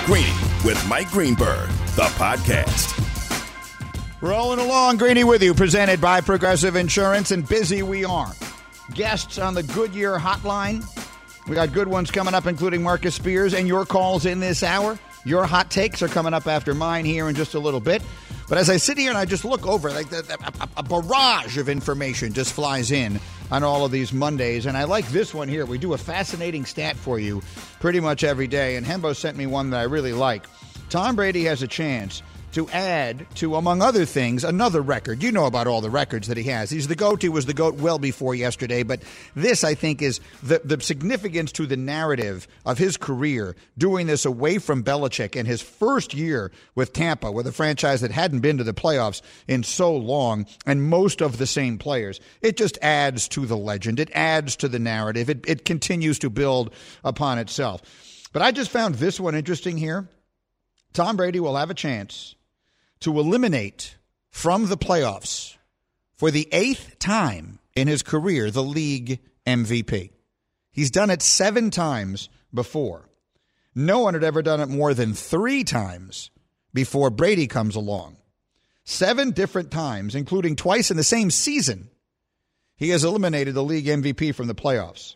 Greeny with Mike Greenberg, the podcast. Rolling along, Greeny with you, presented by Progressive Insurance, and busy we are. Guests on the Goodyear hotline. We got good ones coming up, including Marcus Spears, and your calls in this hour. Your hot takes are coming up after mine here in just a little bit. But as I sit here and I just look over, like a barrage of information just flies in on all of these Mondays. And I like this one here. We do a fascinating stat for you pretty much every day. And Hembo sent me one that I really like. Tom Brady has a chance to add to, among other things, another record. You know about all the records that he has. He's the GOAT. He was the GOAT well before yesterday. But this, I think, is the significance to the narrative of his career, doing this away from Belichick in his first year with Tampa, with a franchise that hadn't been to the playoffs in so long, and most of the same players. It just adds to the legend. It adds to the narrative. It continues to build upon itself. But I just found this one interesting here. Tom Brady will have a chance to eliminate from the playoffs for the 8th time in his career the league MVP. He's done it 7 times before. No one had ever done it more than 3 times before Brady comes along. 7 different times, including twice in the same season, he has eliminated the league MVP from the playoffs.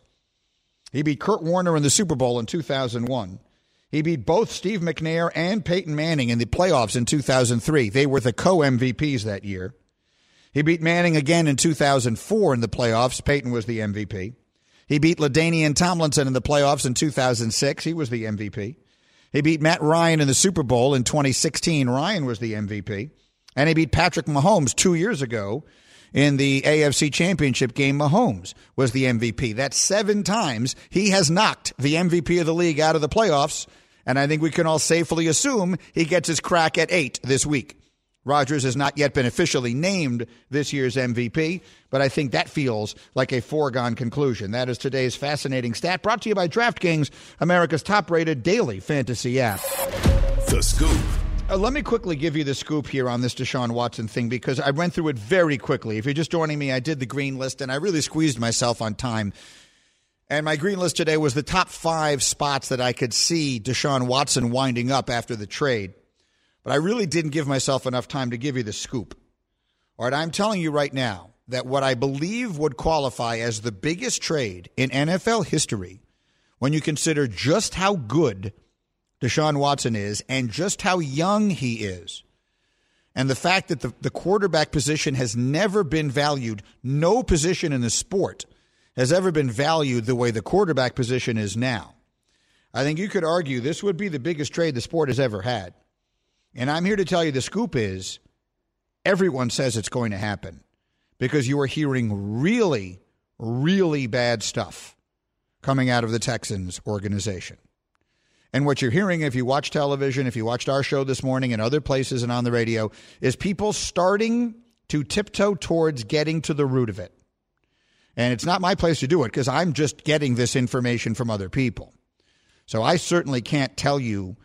He beat Kurt Warner in the Super Bowl in 2001. He beat both Steve McNair and Peyton Manning in the playoffs in 2003. They were the co-MVPs that year. He beat Manning again in 2004 in the playoffs. Peyton was the MVP. He beat LaDainian Tomlinson in the playoffs in 2006. He was the MVP. He beat Matt Ryan in the Super Bowl in 2016. Ryan was the MVP. And he beat Patrick Mahomes 2 years ago in the AFC Championship game. Mahomes was the MVP. That's 7 times he has knocked the MVP of the league out of the playoffs. And I think we can all safely assume he gets his crack at 8 this week. Rodgers has not yet been officially named this year's MVP, but I think that feels like a foregone conclusion. That is today's fascinating stat, brought to you by DraftKings, America's top-rated daily fantasy app. The Scoop. Let me quickly give you the scoop here on this Deshaun Watson thing, because I went through it very quickly. If you're just joining me, I did the green list, and I really squeezed myself on time. And my green list today was the top 5 spots that I could see Deshaun Watson winding up after the trade. But I really didn't give myself enough time to give you the scoop. All right, I'm telling you right now that what I believe would qualify as the biggest trade in NFL history, when you consider just how good Deshaun Watson is and just how young he is, and the fact that the quarterback position has never been valued, no position in the sport has ever been valued the way the quarterback position is now. I think you could argue this would be the biggest trade the sport has ever had. And I'm here to tell you the scoop is everyone says it's going to happen, because you are hearing really, really bad stuff coming out of the Texans organization. And what you're hearing, if you watch television, if you watched our show this morning and other places and on the radio, is people starting to tiptoe towards getting to the root of it. And it's not my place to do it, because I'm just getting this information from other people. So I certainly can't tell you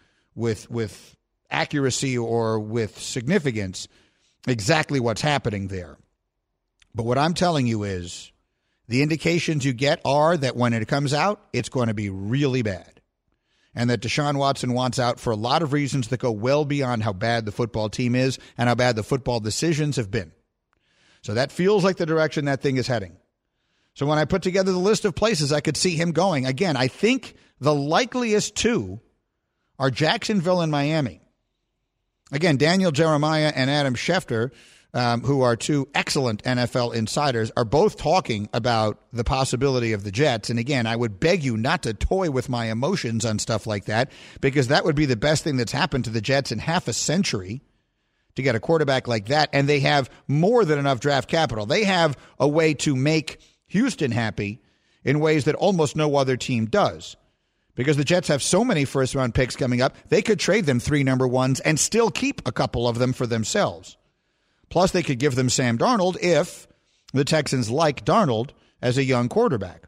with accuracy or with significance exactly what's happening there. But what I'm telling you is the indications you get are that when it comes out, it's going to be really bad. And that Deshaun Watson wants out for a lot of reasons that go well beyond how bad the football team is and how bad the football decisions have been. So that feels like the direction that thing is heading. So when I put together the list of places I could see him going, again, I think the likeliest 2 are Jacksonville and Miami. Again, Daniel Jeremiah and Adam Schefter, who are 2 excellent NFL insiders, are both talking about the possibility of the Jets. And again, I would beg you not to toy with my emotions on stuff like that, because that would be the best thing that's happened to the Jets in half a century, to get a quarterback like that. And they have more than enough draft capital. They have a way to make Houston happy in ways that almost no other team does. Because the Jets have so many first-round picks coming up, they could trade them 3 number 1s and still keep a couple of them for themselves. Plus, they could give them Sam Darnold if the Texans like Darnold as a young quarterback.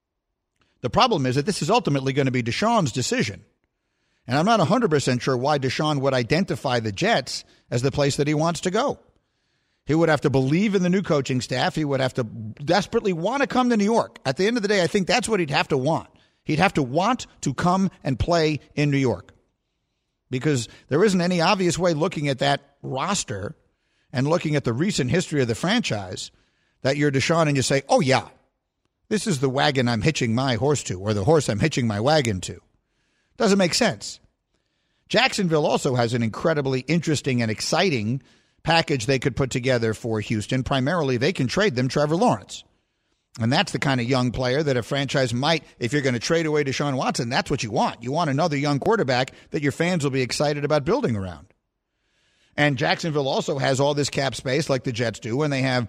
The problem is that this is ultimately going to be Deshaun's decision. And I'm not 100% sure why Deshaun would identify the Jets as the place that he wants to go. He would have to believe in the new coaching staff. He would have to desperately want to come to New York. At the end of the day, I think that's what he'd have to want. He'd have to want to come and play in New York. because there isn't any obvious way looking at that roster and looking at the recent history of the franchise that you're Deshaun and you say, oh, yeah, this is the wagon I'm hitching my horse to, or the horse I'm hitching my wagon to. Doesn't make sense. Jacksonville also has an incredibly interesting and exciting package they could put together for Houston. Primarily, they can trade them Trevor Lawrence. And that's the kind of young player that a franchise might, if you're going to trade away Deshaun Watson, that's what you want. You want another young quarterback that your fans will be excited about building around. And Jacksonville also has all this cap space like the Jets do, and they have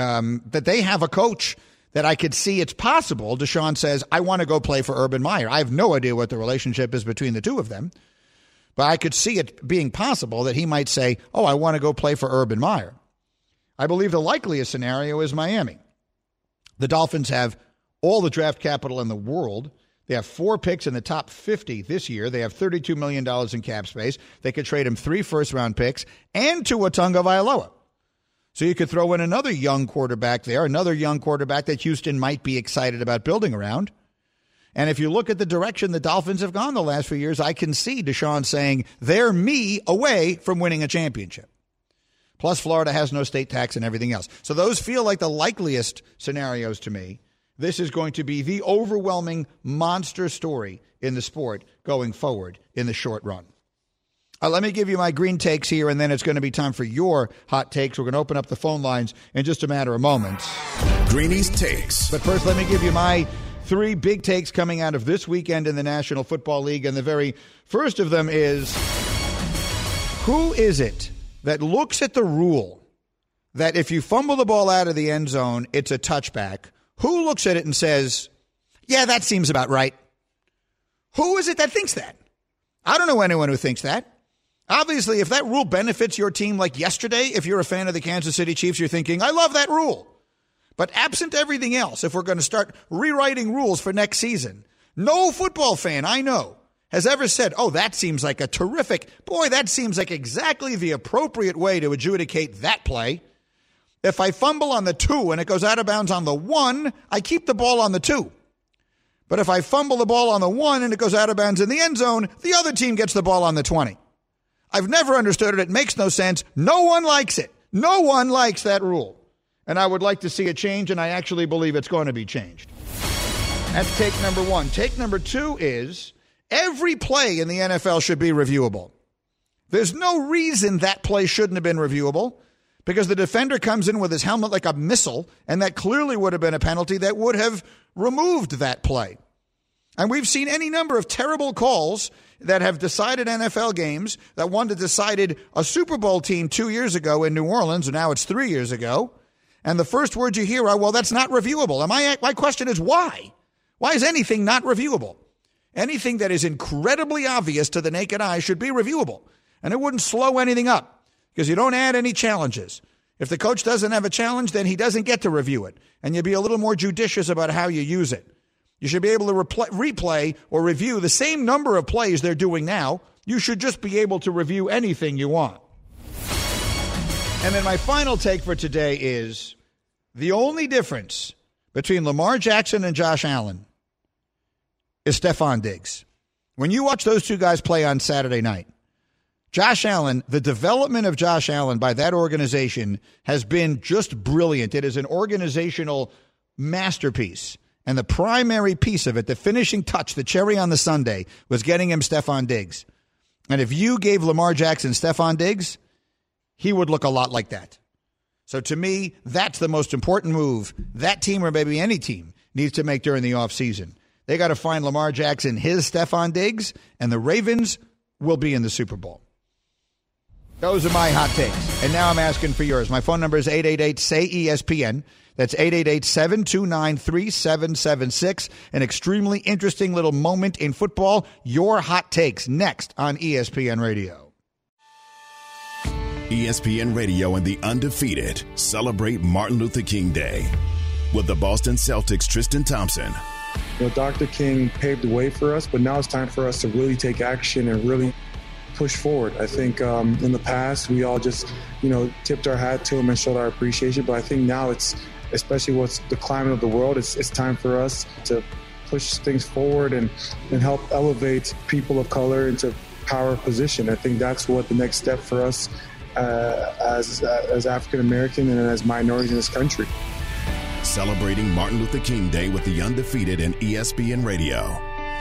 a coach that I could see it's possible. Deshaun says, I want to go play for Urban Meyer. I have no idea what the relationship is between the two of them, but I could see it being possible that he might say, oh, I want to go play for Urban Meyer. I believe the likeliest scenario is Miami. The Dolphins have all the draft capital in the world. They have 4 picks in the top 50 this year. They have $32 million in cap space. They could trade him 3 first-round picks and Tua Tagovailoa. So you could throw in another young quarterback there, another young quarterback that Houston might be excited about building around. And if you look at the direction the Dolphins have gone the last few years, I can see Deshaun saying, they're me away from winning a championship. Plus, Florida has no state tax and everything else. So those feel like the likeliest scenarios to me. This is going to be the overwhelming monster story in the sport going forward in the short run. Let me give you my green takes here, and then it's going to be time for your hot takes. We're going to open up the phone lines in just a matter of moments. Greeny's Takes. But first, let me give you my 3 big takes coming out of this weekend in the National Football League. And the very first of them is, who is it that looks at the rule that if you fumble the ball out of the end zone, it's a touchback? Who looks at it and says, yeah, that seems about right? Who is it that thinks that? I don't know anyone who thinks that. Obviously, if that rule benefits your team like yesterday, if you're a fan of the Kansas City Chiefs, you're thinking, I love that rule. But absent everything else, if we're going to start rewriting rules for next season, no football fan I know has ever said, oh, that seems like a terrific, boy, that seems like exactly the appropriate way to adjudicate that play. If I fumble on the 2 and it goes out of bounds on the 1, I keep the ball on the 2. But if I fumble the ball on the 1 and it goes out of bounds in the end zone, the other team gets the ball on the 20. I've never understood it. It makes no sense. No one likes it. No one likes that rule. And I would like to see it change, and I actually believe it's going to be changed. That's take number 1. Take number 2 is every play in the NFL should be reviewable. There's no reason that play shouldn't have been reviewable, because the defender comes in with his helmet like a missile, and that clearly would have been a penalty that would have removed that play. And we've seen any number of terrible calls that have decided NFL games, that one that decided a Super Bowl team 2 years ago in New Orleans, and now it's 3 years ago. And the first words you hear are, well, that's not reviewable. And my question is, why? Why is anything not reviewable? Anything that is incredibly obvious to the naked eye should be reviewable. And it wouldn't slow anything up, because you don't add any challenges. If the coach doesn't have a challenge, then he doesn't get to review it. And you'll be a little more judicious about how you use it. You should be able to replay or review the same number of plays they're doing now. You should just be able to review anything you want. And then my final take for today is the only difference between Lamar Jackson and Josh Allen is Stephon Diggs. When you watch those two guys play on Saturday night, Josh Allen, the development of Josh Allen by that organization has been just brilliant. It is an organizational masterpiece. And the primary piece of it, the finishing touch, the cherry on the sundae, was getting him Stephon Diggs. And if you gave Lamar Jackson Stephon Diggs, he would look a lot like that. So to me, that's the most important move that team, or maybe any team, needs to make during the offseason. They got to find Lamar Jackson his Stephon Diggs, and the Ravens will be in the Super Bowl. Those are my hot takes. And now I'm asking for yours. My phone number is 888-SAY-ESPN. That's 888-729-3776. An extremely interesting little moment in football. Your hot takes next on ESPN Radio. ESPN Radio and the Undefeated celebrate Martin Luther King Day with the Boston Celtics' Tristan Thompson. You know, Dr. King paved the way for us, but now it's time for us to really take action and really push forward. I think in the past, we all just, tipped our hat to him and showed our appreciation. But I think now it's, especially what's the climate of the world, it's time for us to push things forward and help elevate people of color into power position. I think that's what the next step for us as African American and as minorities in this country. Celebrating Martin Luther King Day with the Undefeated and ESPN Radio.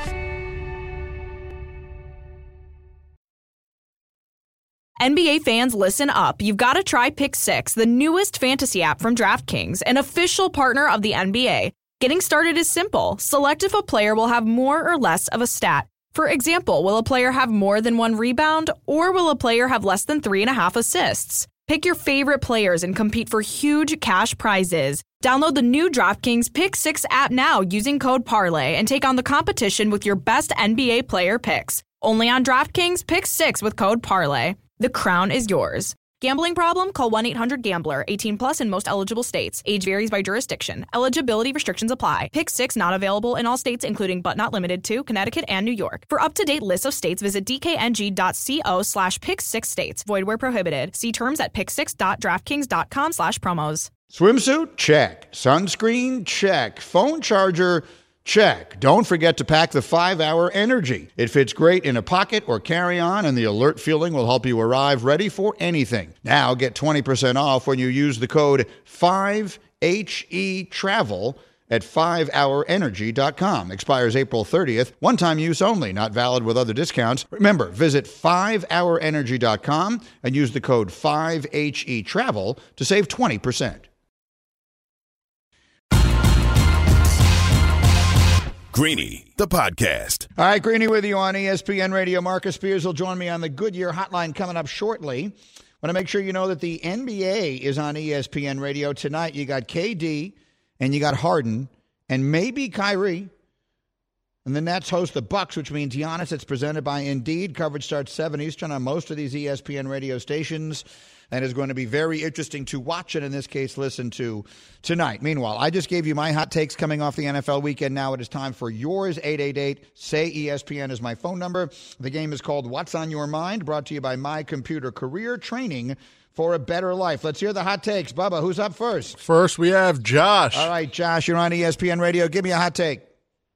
NBA fans, listen up. You've got to try Pick 6, the newest fantasy app from DraftKings, an official partner of the NBA. Getting started is simple. Select if a player will have more or less of a stat. For example, will a player have more than 1 rebound, or will a player have less than 3.5 assists? Pick your favorite players and compete for huge cash prizes. Download the new DraftKings Pick 6 app now using code PARLAY and take on the competition with your best NBA player picks. Only on DraftKings Pick 6 with code PARLAY. The crown is yours. Gambling problem? Call 1-800-GAMBLER. 18 plus in most eligible states. Age varies by jurisdiction. Eligibility restrictions apply. Pick 6 not available in all states, including but not limited to Connecticut and New York. For up-to-date lists of states, visit dkng.co/pick6states. Void where prohibited. See terms at pick6.draftkings.com/promos. Swimsuit? Check. Sunscreen? Check. Phone charger? Check. Don't forget to pack the 5-Hour Energy. It fits great in a pocket or carry-on, and the alert feeling will help you arrive ready for anything. Now get 20% off when you use the code 5HETRAVEL at 5hourenergy.com. Expires April 30th. One-time use only. Not valid with other discounts. Remember, visit 5hourenergy.com and use the code 5HETRAVEL to save 20%. Greeny, the podcast. All right, Greeny with you on ESPN Radio. Marcus Spears will join me on the Goodyear Hotline coming up shortly. Want to make sure you know that the NBA is on ESPN Radio tonight. You got KD and you got Harden and maybe Kyrie. And the Nets host the Bucks, which means Giannis. It's presented by Indeed. Coverage starts 7 Eastern on most of these ESPN radio stations. And is going to be very interesting to watch and, in this case, listen to tonight. Meanwhile, I just gave you my hot takes coming off the NFL weekend. Now it is time for yours. 888-SAY-ESPN is my phone number. The game is called What's on Your Mind, brought to you by My Computer Career Training for a Better Life. Let's hear the hot takes. Bubba, who's up first? First, we have Josh. All right, Josh, you're on ESPN Radio. Give me a hot take.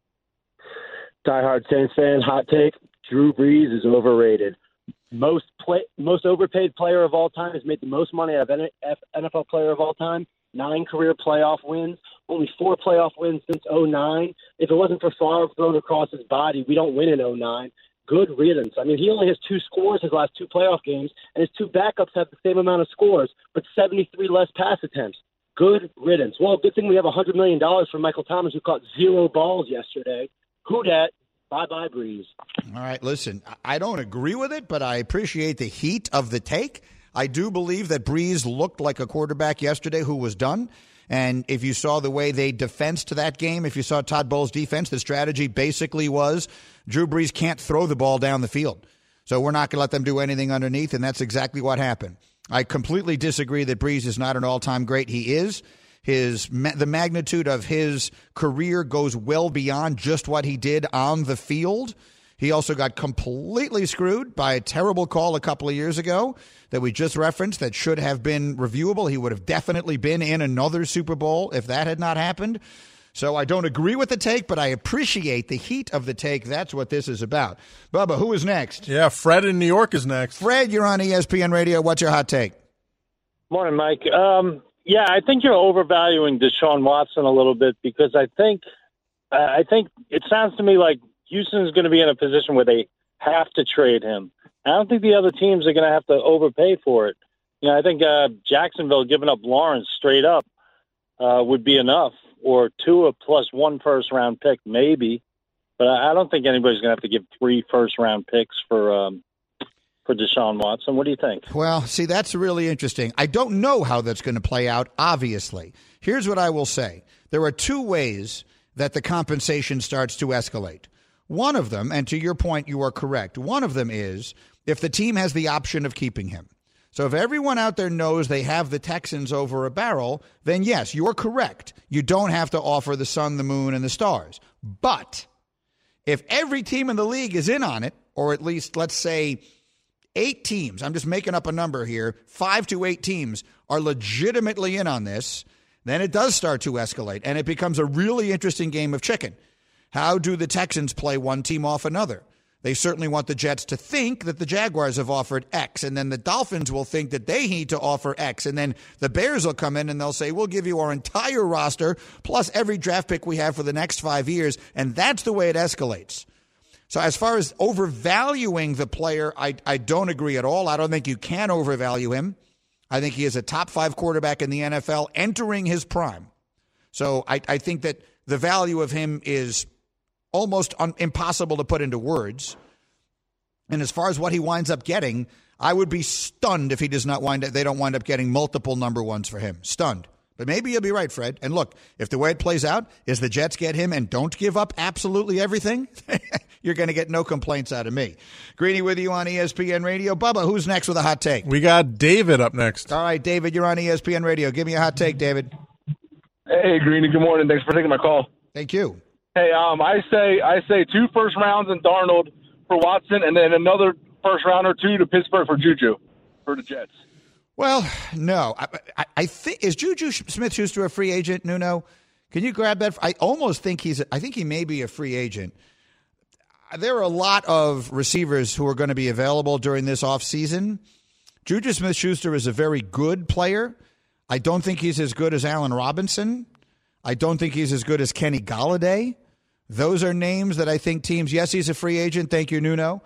Diehard Saints fan, hot take. Drew Brees is overrated. Most overpaid player of all time, has made the most money out of NFL player of all time. 9 career playoff wins, only 4 playoff wins since 2009. If it wasn't for Favre thrown across his body, we don't win in 2009. Good riddance. I mean, he only has 2 scores his last 2 playoff games, and his 2 backups have the same amount of scores, but 73 less pass attempts. Good riddance. Well, good thing we have $100 million for Michael Thomas, who caught 0 balls yesterday. Who dat? Bye-bye, Breeze. All right, listen, I don't agree with it, but I appreciate the heat of the take. I do believe that Breeze looked like a quarterback yesterday who was done. And if you saw the way they defensed that game, if you saw Todd Bowles' defense, the strategy basically was Drew Brees can't throw the ball down the field. So we're not going to let them do anything underneath, and that's exactly what happened. I completely disagree that Brees is not an all-time great. He is. The magnitude of his career goes well beyond just what he did on the field. He also got completely screwed by a terrible call a couple of years ago that we just referenced that should have been reviewable. He would have definitely been in another Super Bowl if that had not happened. So I don't agree with the take, but I appreciate the heat of the take. That's what this is about. Bubba, who is next? Yeah, Fred in New York is next. Fred, you're on ESPN Radio. What's your hot take? Morning, Mike. Yeah, I think you're overvaluing Deshaun Watson a little bit because I think it sounds to me like Houston is going to be in a position where they have to trade him. I don't think the other teams are going to have to overpay for it. You know, I think Jacksonville giving up Lawrence straight up would be enough, or 2 plus 1 first-round pick maybe. But I don't think anybody's going to have to give 3 first-round picks for Deshaun Watson. What do you think? Well, see, that's really interesting. I don't know how that's going to play out, obviously. Here's what I will say. There are 2 ways that the compensation starts to escalate. One of them, and to your point, you are correct, one of them is if the team has the option of keeping him. So if everyone out there knows they have the Texans over a barrel, then yes, you're correct. You don't have to offer the sun, the moon, and the stars. But if every team in the league is in on it, or at least, let's say, 8 teams, I'm just making up a number here, 5 to 8 teams are legitimately in on this, then it does start to escalate, and it becomes a really interesting game of chicken. How do the Texans play one team off another? They certainly want the Jets to think that the Jaguars have offered X, and then the Dolphins will think that they need to offer X, and then the Bears will come in and they'll say, we'll give you our entire roster plus every draft pick we have for the next 5 years, and that's the way it escalates. So as far as overvaluing the player, I don't agree at all. I don't think you can overvalue him. I think he is a top 5 quarterback in the NFL entering his prime. So I think that the value of him is almost impossible to put into words. And as far as what he winds up getting, I would be stunned if he does not they don't wind up getting multiple number ones for him. Stunned. But maybe you'll be right, Fred. And look, if the way it plays out is the Jets get him and don't give up absolutely everything, you're going to get no complaints out of me. Greeny with you on ESPN Radio. Bubba, who's next with a hot take? We got David up next. All right, David, you're on ESPN Radio. Give me a hot take, David. Hey, Greeny, good morning. Thanks for taking my call. Thank you. Hey, I say 2 first rounds in Darnold for Watson, and then another first round or 2 to Pittsburgh for Juju for the Jets. Well, no. I think, is Juju Smith-Schuster a free agent, Nuno? Can you grab that? I almost think I think he may be a free agent. There are a lot of receivers who are going to be available during this offseason. Juju Smith-Schuster is a very good player. I don't think he's as good as Allen Robinson. I don't think he's as good as Kenny Golladay. Those are names that I think teams, yes, he's a free agent. Thank you, Nuno.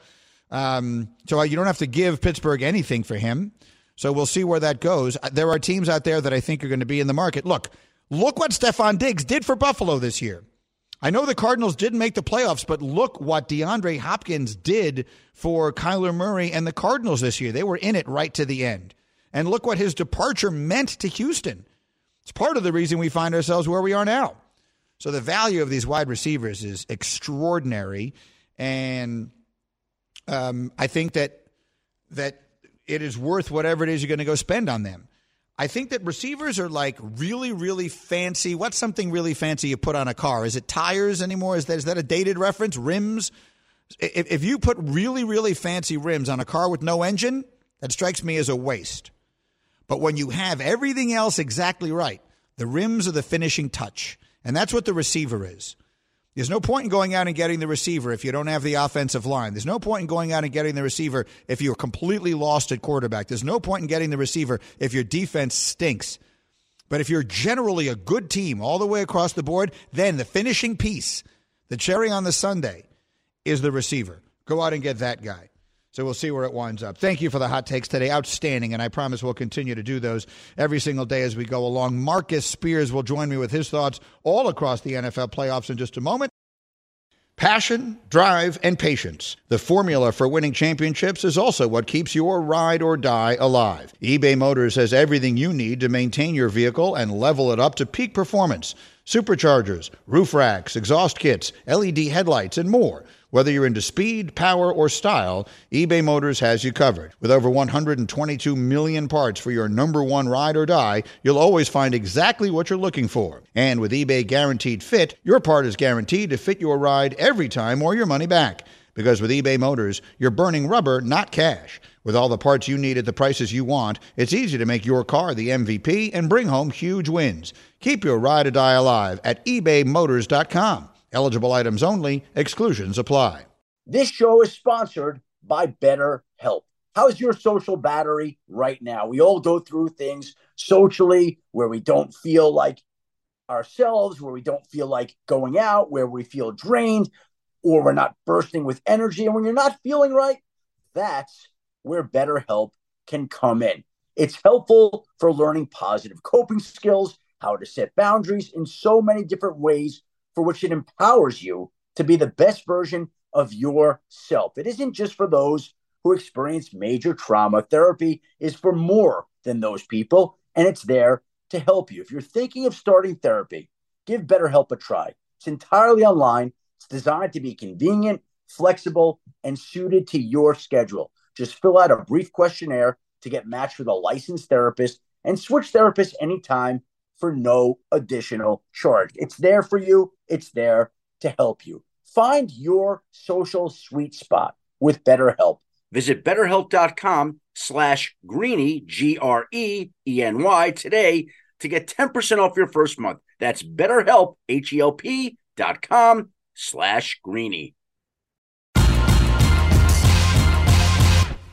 So you don't have to give Pittsburgh anything for him. So we'll see where that goes. There are teams out there that I think are going to be in the market. Look what Stephon Diggs did for Buffalo this year. I know the Cardinals didn't make the playoffs, but look what DeAndre Hopkins did for Kyler Murray and the Cardinals this year. They were in it right to the end. And look what his departure meant to Houston. It's part of the reason we find ourselves where we are now. So the value of these wide receivers is extraordinary. And I think that it is worth whatever it is you're going to go spend on them. I think that receivers are like really, really fancy. What's something really fancy you put on a car? Is it tires anymore? Is that a dated reference? Rims? If you put really, really fancy rims on a car with no engine, that strikes me as a waste. But when you have everything else exactly right, the rims are the finishing touch. And that's what the receiver is. There's no point in going out and getting the receiver if you don't have the offensive line. There's no point in going out and getting the receiver if you're completely lost at quarterback. There's no point in getting the receiver if your defense stinks. But if you're generally a good team all the way across the board, then the finishing piece, the cherry on the sundae, is the receiver. Go out and get that guy. So we'll see where it winds up. Thank you for the hot takes today. Outstanding, and I promise we'll continue to do those every single day as we go along. Marcus Spears will join me with his thoughts all across the NFL playoffs in just a moment. Passion, drive, and patience. The formula for winning championships is also what keeps your ride or die alive. eBay Motors has everything you need to maintain your vehicle and level it up to peak performance. Superchargers, roof racks, exhaust kits, LED headlights, and more. Whether you're into speed, power, or style, eBay Motors has you covered. With over 122 million parts for your number one ride or die, you'll always find exactly what you're looking for. And with eBay Guaranteed Fit, your part is guaranteed to fit your ride every time or your money back. Because with eBay Motors, you're burning rubber, not cash. With all the parts you need at the prices you want, it's easy to make your car the MVP and bring home huge wins. Keep your ride or die alive at ebaymotors.com. Eligible items only. Exclusions apply. This show is sponsored by BetterHelp. How's your social battery right now? We all go through things socially where we don't feel like ourselves, where we don't feel like going out, where we feel drained, or we're not bursting with energy. And when you're not feeling right, that's where BetterHelp can come in. It's helpful for learning positive coping skills, how to set boundaries in so many different ways, for which it empowers you to be the best version of yourself. It isn't just for those who experience major trauma. Therapy is for more than those people, and it's there to help you. If you're thinking of starting therapy, give BetterHelp a try. It's entirely online. It's designed to be convenient, flexible, and suited to your schedule. Just fill out a brief questionnaire to get matched with a licensed therapist and switch therapists anytime for no additional charge. It's there for you. It's there to help you. Find your social sweet spot with BetterHelp. Visit BetterHelp.com/Greeny, GREENY today to get 10% off your first month. That's BetterHelp, HELP.com/Greeny.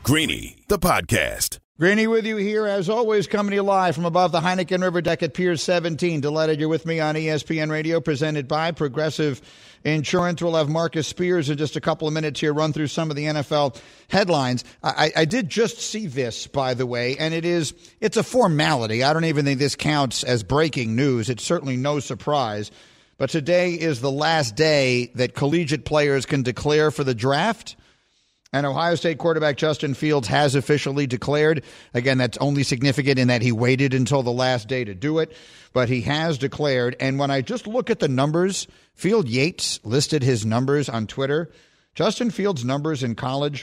Greeny, the podcast. Greeny with you here, as always, coming to you live from above the Heineken River deck at Pier 17. Delighted you're with me on ESPN Radio, presented by Progressive Insurance. We'll have Marcus Spears in just a couple of minutes here, run through some of the NFL headlines. I did just see this, by the way, and it's a formality. I don't even think this counts as breaking news. It's certainly no surprise. But today is the last day that collegiate players can declare for the draft. And Ohio State quarterback Justin Fields has officially declared. Again, that's only significant in that he waited until the last day to do it. But he has declared. And when I just look at the numbers, Field Yates listed his numbers on Twitter. Justin Fields' numbers in college,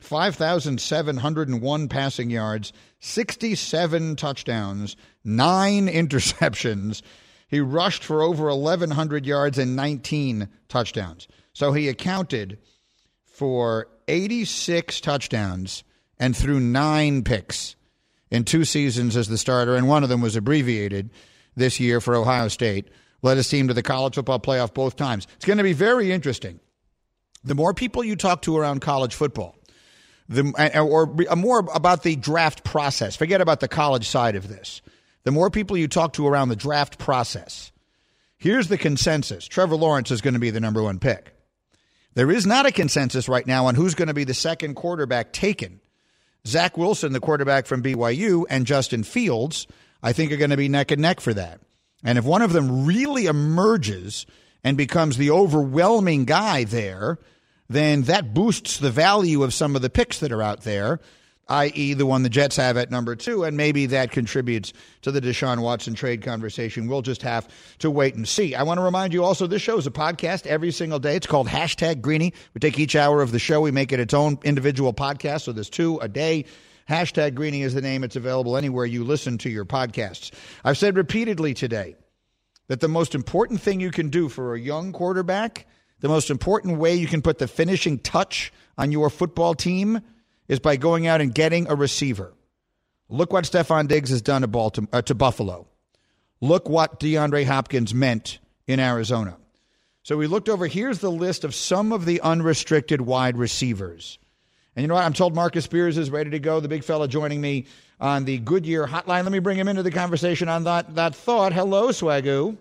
5,701 passing yards, 67 touchdowns, 9 interceptions. He rushed for over 1,100 yards and 19 touchdowns. So he accounted for 86 touchdowns and threw 9 picks in 2 seasons as the starter, and one of them was abbreviated this year for Ohio State. Led his team to the college football playoff both times. It's going to be very interesting. The more people you talk to around college football, or more about the draft process, forget about the college side of this. The more people you talk to around the draft process, here's the consensus. Trevor Lawrence is going to be the number 1 pick. There is not a consensus right now on who's going to be the second quarterback taken. Zach Wilson, the quarterback from BYU, and Justin Fields, I think, are going to be neck and neck for that. And if one of them really emerges and becomes the overwhelming guy there, then that boosts the value of some of the picks that are out there, i.e. the one the Jets have at number 2, and maybe that contributes to the Deshaun Watson trade conversation. We'll just have to wait and see. I want to remind you also, this show is a podcast every single day. It's called #Greeny. We take each hour of the show, we make it its own individual podcast, so there's 2 a day. #Greeny is the name. It's available anywhere you listen to your podcasts. I've said repeatedly today that the most important thing you can do for a young quarterback, the most important way you can put the finishing touch on your football team is by going out and getting a receiver. Look what Stephon Diggs has done to Buffalo. Look what DeAndre Hopkins meant in Arizona. So we looked over. Here's the list of some of the unrestricted wide receivers. And you know what? I'm told Marcus Spears is ready to go, the big fella joining me on the Goodyear hotline. Let me bring him into the conversation on that thought. Hello, Swagoo.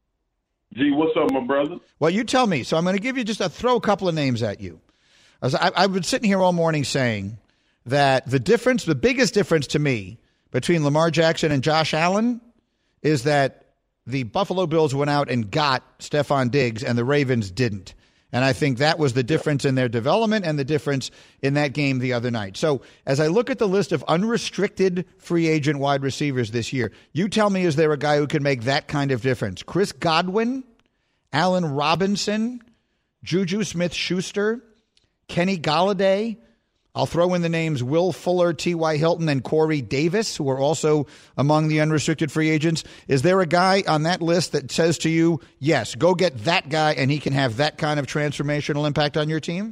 Gee, what's up, my brother? Well, you tell me. So I'm going to give you throw a couple of names at you. I've been sitting here all morning saying that the biggest difference to me between Lamar Jackson and Josh Allen is that the Buffalo Bills went out and got Stephon Diggs and the Ravens didn't. And I think that was the difference in their development and the difference in that game the other night. So as I look at the list of unrestricted free agent wide receivers this year, you tell me, is there a guy who can make that kind of difference? Chris Godwin, Allen Robinson, Juju Smith-Schuster, Kenny Golladay. I'll throw in the names Will Fuller, T.Y. Hilton, and Corey Davis, who are also among the unrestricted free agents. Is there a guy on that list that says to you, yes, go get that guy and he can have that kind of transformational impact on your team?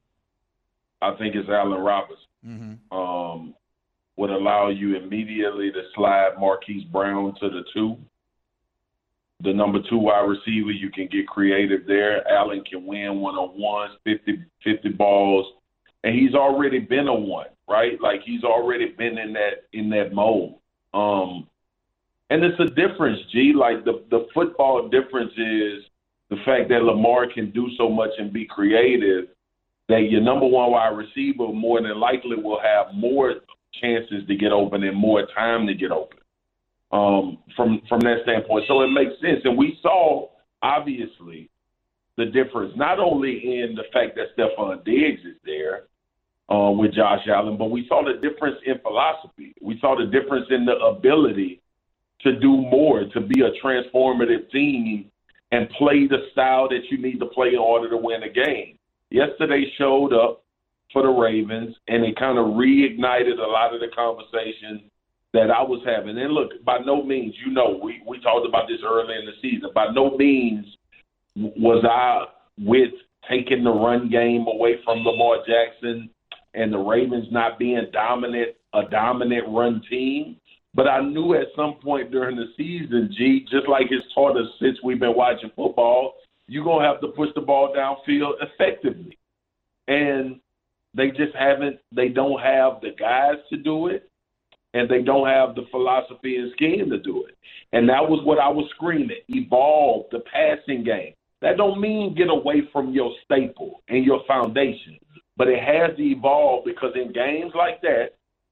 I think it's Allen Robinson. Would allow you immediately to slide Marquise Brown to the 2. The number 2 wide receiver, you can get creative there. Allen can win one-on-ones, 50 balls. And he's already been a 1, right? Like, he's already been in that mode. And it's a difference, G. Like, the football difference is the fact that Lamar can do so much and be creative that your number 1 wide receiver more than likely will have more chances to get open and more time to get open from that standpoint. So it makes sense. And we saw, obviously, the difference, not only in the fact that Stephon Diggs is there with Josh Allen, but we saw the difference in philosophy. We saw the difference in the ability to do more, to be a transformative team and play the style that you need to play in order to win a game. Yesterday showed up for the Ravens, and it kind of reignited a lot of the conversation that I was having. And look, by no means, we talked about this early in the season, by no means was I with taking the run game away from Lamar Jackson and the Ravens not being a dominant run team. But I knew at some point during the season, G, just like it's taught us since we've been watching football, you're going to have to push the ball downfield effectively. And They don't have the guys to do it, and they don't have the philosophy and scheme to do it. And that was what I was screaming, evolve the passing game. That don't mean get away from your staple and your foundation, but it has to evolve, because in games like that,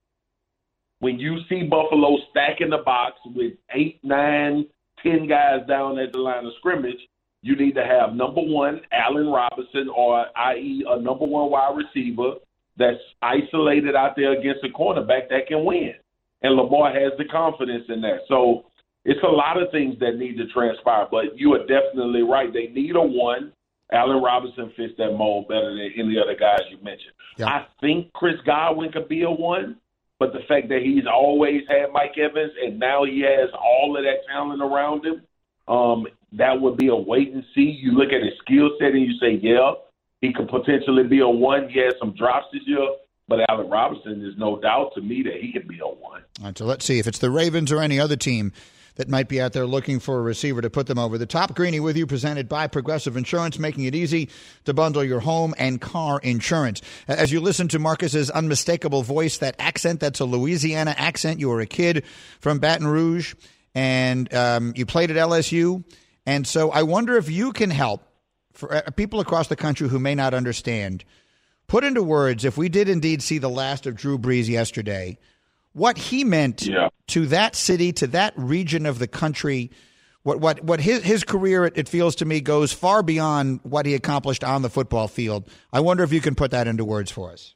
when you see Buffalo stacking the box with 8, 9, 10 guys down at the line of scrimmage, you need to have number one, Allen Robinson, or i.e. a number one wide receiver that's isolated out there against a cornerback that can win. And Lamar has the confidence in that. So it's a lot of things that need to transpire, but you are definitely right. They need a one. Allen Robinson fits that mold better than any other guys you mentioned. Yeah. I think Chris Godwin could be a one, but the fact that he's always had Mike Evans and now he has all of that talent around him, that would be a wait and see. You look at his skill set and you say, yeah, he could potentially be a one. He had some drops this year, but Allen Robinson is no doubt to me that he could be a one. All right, so let's see if it's the Ravens or any other team that might be out there looking for a receiver to put them over the top. Greeny with you, presented by Progressive Insurance, making it easy to bundle your home and car insurance. As you listen to Marcus's unmistakable voice, that accent, that's a Louisiana accent. You were a kid from Baton Rouge, and you played at LSU. And so I wonder if you can help for people across the country who may not understand, put into words, if we did indeed see the last of Drew Brees yesterday, what he meant to that city, to that region of the country, what his career, it feels to me, goes far beyond what he accomplished on the football field. I wonder if you can put that into words for us.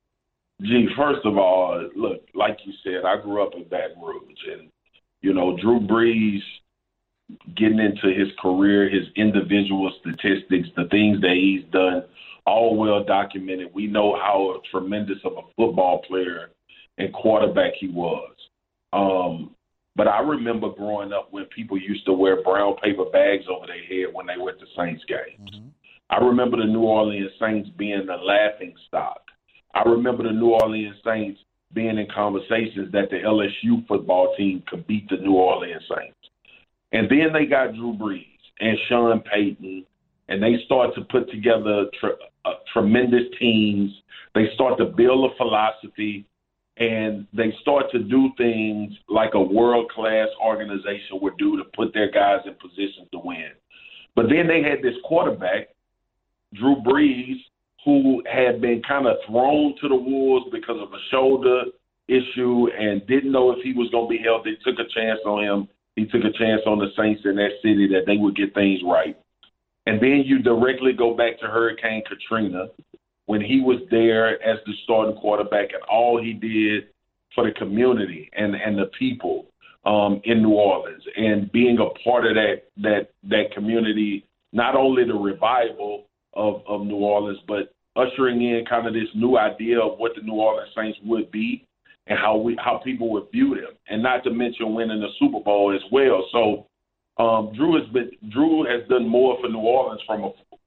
Gee, first of all, look, like you said, I grew up in Baton Rouge, and, Drew Brees, getting into his career, his individual statistics, the things that he's done, all well documented. We know how tremendous of a football player and quarterback he was. But I remember growing up when people used to wear brown paper bags over their head when they went to Saints games. Mm-hmm. I remember the New Orleans Saints being the laughing stock. I remember the New Orleans Saints being in conversations that the LSU football team could beat the New Orleans Saints. And then they got Drew Brees and Sean Payton, and they start to put together tremendous teams. They start to build a philosophy, and they start to do things like a world-class organization would do to put their guys in position to win. But then they had this quarterback, Drew Brees, who had been kind of thrown to the wolves because of a shoulder issue and didn't know if he was going to be healthy. Took a chance on him. He took a chance on the Saints in that city that they would get things right. And then you directly go back to Hurricane Katrina when he was there as the starting quarterback and all he did for the community and the people in New Orleans, and being a part of that community, not only the revival of New Orleans, but ushering in kind of this new idea of what the New Orleans Saints would be and how people would view them, and not to mention winning the Super Bowl as well. So Drew has done more for New Orleans from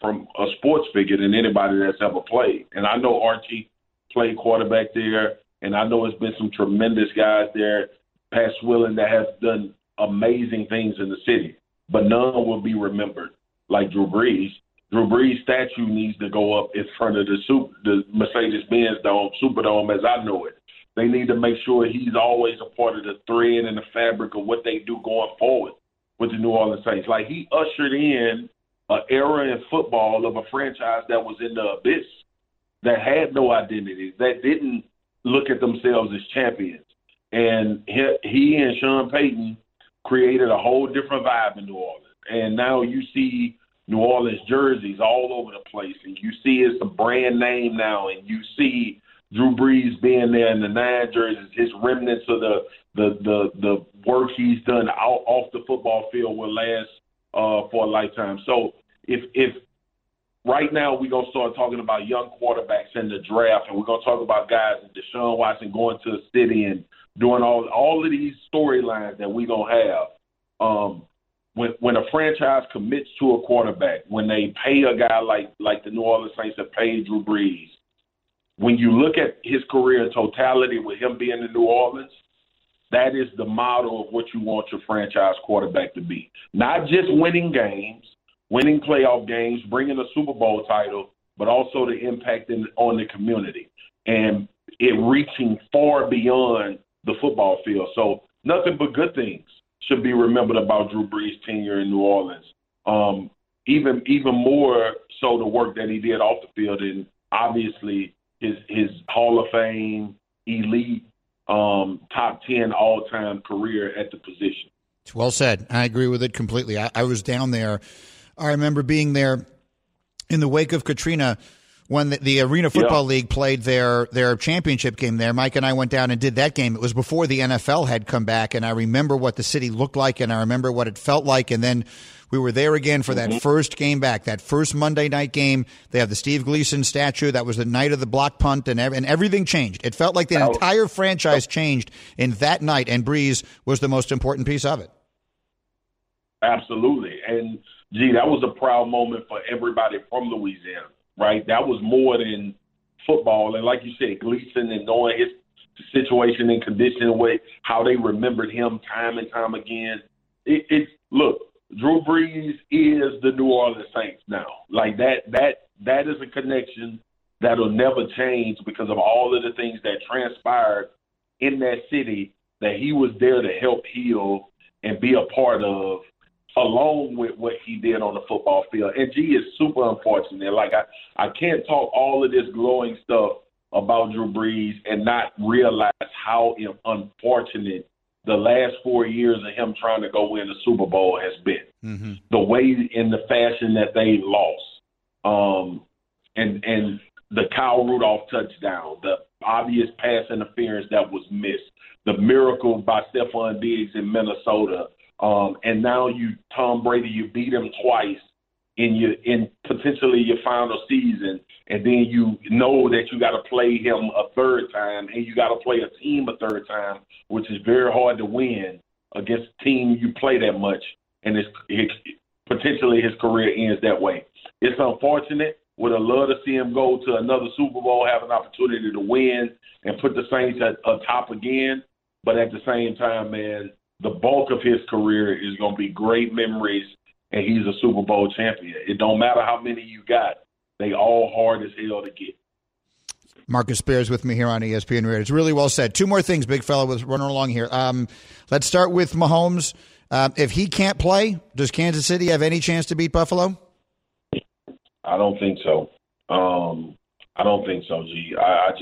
a sports figure than anybody that's ever played. And I know Archie played quarterback there, and I know it's been some tremendous guys there, Pat Swilling, that have done amazing things in the city, but none will be remembered like Drew Brees. Drew Brees' statue needs to go up in front of the Mercedes-Benz Superdome as I know it. They need to make sure he's always a part of the thread and the fabric of what they do going forward with the New Orleans Saints. Like, he ushered in an era in football of a franchise that was in the abyss, that had no identity, that didn't look at themselves as champions. And he and Sean Payton created a whole different vibe in New Orleans. And now you see New Orleans jerseys all over the place, and you see it's a brand name now, and you see Drew Brees being there in the 9 jerseys, his remnants of the work he's done off the football field will last for a lifetime. So if right now we're going to start talking about young quarterbacks in the draft, and we're going to talk about guys like Deshaun Watson going to the city and doing all of these storylines that we're going to have, when a franchise commits to a quarterback, when they pay a guy like the New Orleans Saints have paid Drew Brees, when you look at his career in totality with him being in New Orleans, that is the model of what you want your franchise quarterback to be. Not just winning games, winning playoff games, bringing a Super Bowl title, but also the impact on the community and it reaching far beyond the football field. So nothing but good things should be remembered about Drew Brees' tenure in New Orleans. Even more so the work that he did off the field, and obviously his Hall of Fame, elite, top 10 all-time career at the position. It's well said. I agree with it completely. I was down there. I remember being there in the wake of Katrina when the Arena Football League played their championship game there. Mike and I went down and did that game. It was before the NFL had come back, and I remember what the city looked like, and I remember what it felt like, and then we were there again for that first game back, that first Monday night game. They have the Steve Gleason statue. That was the night of the block punt, and everything changed. It felt like the entire franchise changed in that night, and Brees was the most important piece of it. Absolutely. And, gee, that was a proud moment for everybody from Louisiana, right? That was more than football. And like you said, Gleason and knowing his situation and condition, the way how they remembered him time and time again. Look, Drew Brees is the New Orleans Saints now. Like that is a connection that'll never change because of all of the things that transpired in that city that he was there to help heal and be a part of, along with what he did on the football field. And gee, it's super unfortunate. Like I can't talk all of this glowing stuff about Drew Brees and not realize how unfortunate the last 4 years of him trying to go win the Super Bowl has been. Mm-hmm. The way in the fashion that they lost. And the Kyle Rudolph touchdown, the obvious pass interference that was missed, the miracle by Stephon Diggs in Minnesota. And now Tom Brady, you beat him twice in potentially your final season, and then you know that you got to play him a third time, and you got to play a team a third time, which is very hard to win against a team you play that much, and potentially his career ends that way. It's unfortunate. Would have loved to see him go to another Super Bowl, have an opportunity to win, and put the Saints atop again. But at the same time, man, the bulk of his career is going to be great memories, and he's a Super Bowl champion. It don't matter how many you got. They all hard as hell to get. Marcus Spears with me here on ESPN Radio. It's really well said. Two more things, big fella, was running along here. Let's start with Mahomes. If he can't play, does Kansas City have any chance to beat Buffalo? I don't think so. I don't think so, G.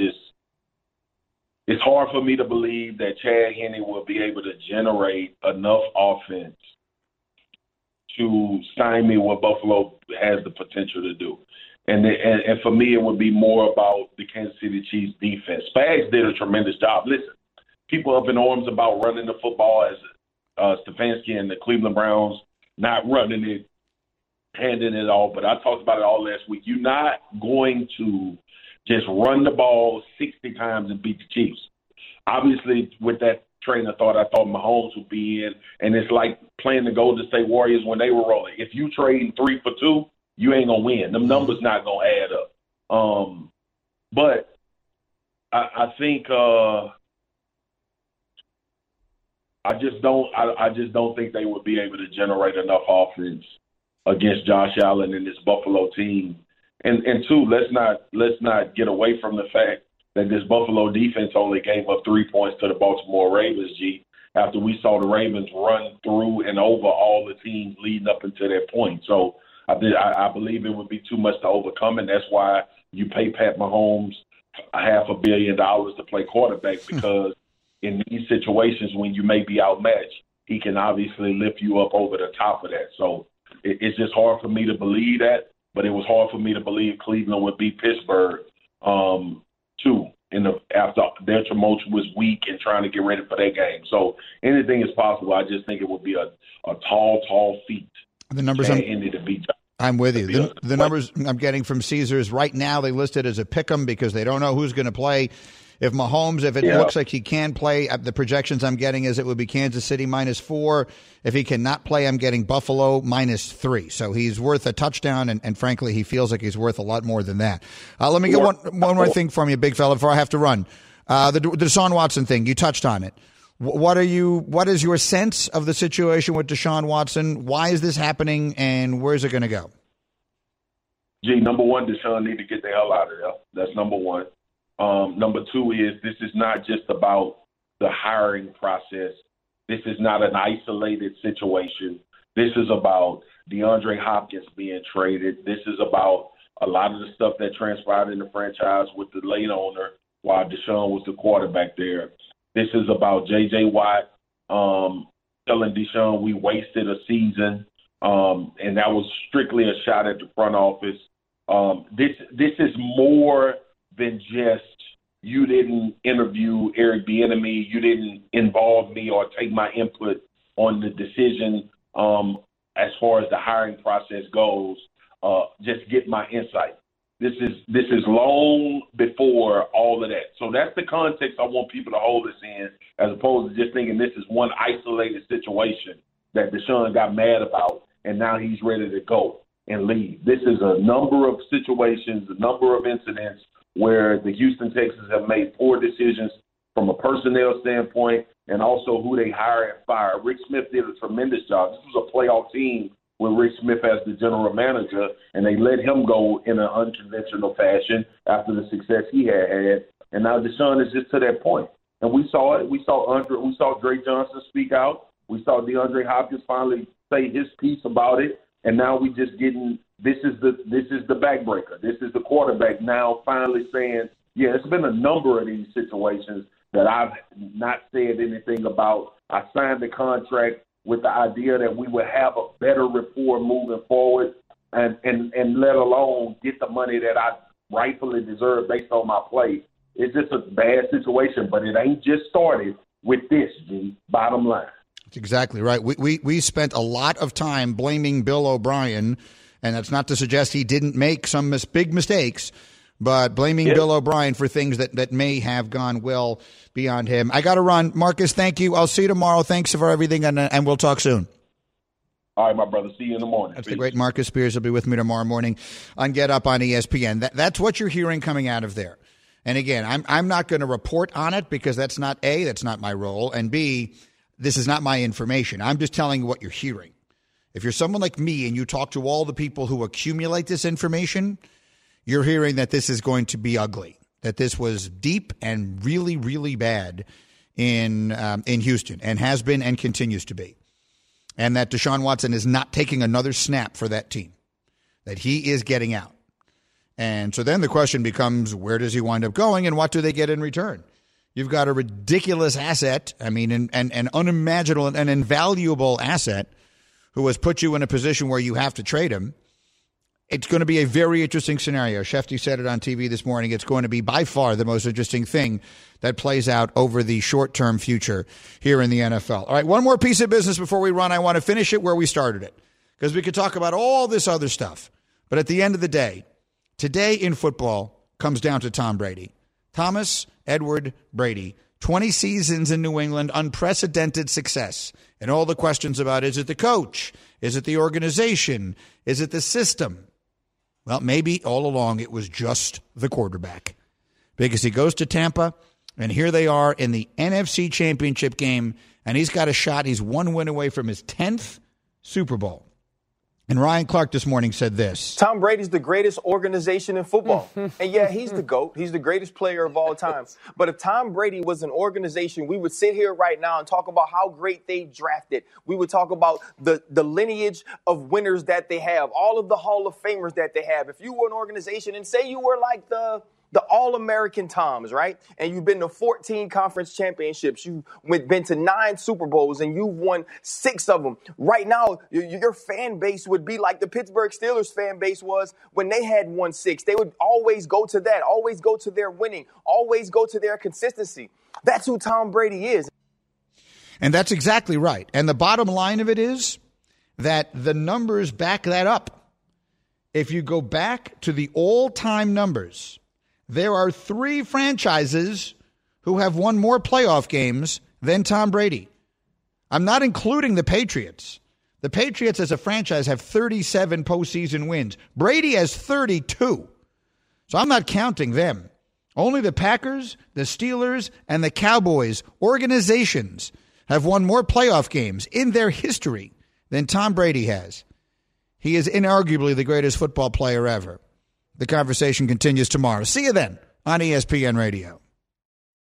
It's hard for me to believe that Chad Henne will be able to generate enough offense to stymie what Buffalo has the potential to do. And for me, it would be more about the Kansas City Chiefs defense. Spags did a tremendous job. Listen, people up in arms about running the football as Stefanski and the Cleveland Browns not running it, handing it off. But I talked about it all last week. You're not going to just run the ball 60 times and beat the Chiefs. Obviously, with that train of thought, I thought Mahomes would be in. And it's like playing the Golden State Warriors when they were rolling. If you trade 3 for 2, you ain't going to win. Them numbers not going to add up. But I think I just don't think they would be able to generate enough offense against Josh Allen and this Buffalo team. And two, let's not get away from the fact that this Buffalo defense only gave up 3 points to the Baltimore Ravens, G, after we saw the Ravens run through and over all the teams leading up into that point. So I believe it would be too much to overcome, and that's why you pay Pat Mahomes $500 million to play quarterback, because in these situations when you may be outmatched, he can obviously lift you up over the top of that. So it's just hard for me to believe that. But it was hard for me to believe Cleveland would beat Pittsburgh, too, after their tumultuous week and trying to get ready for that game. So anything is possible. I just think it would be a tall feat. The numbers I'm with you. The numbers I'm getting from Caesars right now, they listed as a pick'em because they don't know who's going to play. If Mahomes, if it looks like he can play, the projections I'm getting is it would be Kansas City -4. If he cannot play, I'm getting Buffalo -3. So he's worth a touchdown, and frankly, he feels like he's worth a lot more than that. Let me get one more thing from you, big fella, before I have to run. The Deshaun Watson thing, you touched on it. What is your sense of the situation with Deshaun Watson? Why is this happening, and where's it going to go? Number one, Deshaun need to get the hell out of there. That's number one. Number two is this is not just about the hiring process. This is not an isolated situation. This is about DeAndre Hopkins being traded. This is about a lot of the stuff that transpired in the franchise with the late owner while Deshaun was the quarterback there. This is about J.J. Watt telling Deshaun we wasted a season, and that was strictly a shot at the front office. This is more than just you didn't interview Eric Bieniemy, you didn't involve me or take my input on the decision as far as the hiring process goes. Just get my insight. This is long before all of that. So that's the context I want people to hold this in, as opposed to just thinking this is one isolated situation that Deshaun got mad about and now he's ready to go and leave. This is a number of situations, a number of incidents where the Houston Texans have made poor decisions from a personnel standpoint and also who they hire and fire. Rick Smith did a tremendous job. This was a playoff team with Rick Smith as the general manager, and they let him go in an unconventional fashion after the success he had. And now Deshaun is just to that point. And we saw it. We saw Drake Johnson speak out. We saw DeAndre Hopkins finally say his piece about it. And now we just getting this is the backbreaker. This is the quarterback now finally saying, yeah, it's been a number of these situations that I've not said anything about. I signed the contract with the idea that we would have a better rapport moving forward and let alone get the money that I rightfully deserve based on my play. It's just a bad situation, but it ain't just started with this, G. Bottom line. That's exactly right. We spent a lot of time blaming Bill O'Brien, and that's not to suggest he didn't make some big mistakes, but blaming Bill O'Brien for things that may have gone well beyond him. I got to run. Marcus, thank you. I'll see you tomorrow. Thanks for everything, and we'll talk soon. All right, my brother. See you in the morning. That's the great Marcus Spears. Will be with me tomorrow morning on Get Up on ESPN. That's what you're hearing coming out of there. And again, I'm not going to report on it because that's not my role, and B, this is not my information. I'm just telling you what you're hearing. If you're someone like me and you talk to all the people who accumulate this information, you're hearing that this is going to be ugly, that this was deep and really, really bad in Houston and has been and continues to be, and that Deshaun Watson is not taking another snap for that team, that he is getting out. And so then the question becomes, where does he wind up going and what do they get in return? You've got a ridiculous asset, an unimaginable and invaluable asset who has put you in a position where you have to trade him. It's going to be a very interesting scenario. Shefty said it on TV this morning. It's going to be by far the most interesting thing that plays out over the short-term future here in the NFL. All right, one more piece of business before we run. I want to finish it where we started it because we could talk about all this other stuff. But at the end of the day, today in football comes down to Tom Brady. Thomas Edward Brady, 20 seasons in New England, unprecedented success. And all the questions about, is it the coach? Is it the organization? Is it the system? Well, maybe all along it was just the quarterback. Because he goes to Tampa, and here they are in the NFC Championship game, and he's got a shot. He's one win away from his 10th Super Bowl. And Ryan Clark this morning said this. Tom Brady's the greatest organization in football. And yeah, he's the GOAT. He's the greatest player of all time. But if Tom Brady was an organization, we would sit here right now and talk about how great they drafted. We would talk about the lineage of winners that they have, all of the Hall of Famers that they have. If you were an organization and say you were like the All-American Toms, right? And you've been to 14 conference championships. You've been to 9 Super Bowls, and you've won 6 of them. Right now, your fan base would be like the Pittsburgh Steelers fan base was when they had won 6. They would always go to that, always go to their winning, always go to their consistency. That's who Tom Brady is. And that's exactly right. And the bottom line of it is that the numbers back that up. If you go back to the all-time numbers, there are 3 franchises who have won more playoff games than Tom Brady. I'm not including the Patriots. The Patriots as a franchise have 37 postseason wins. Brady has 32. So I'm not counting them. Only the Packers, the Steelers, and the Cowboys organizations have won more playoff games in their history than Tom Brady has. He is inarguably the greatest football player ever. The conversation continues tomorrow. See you then on ESPN Radio.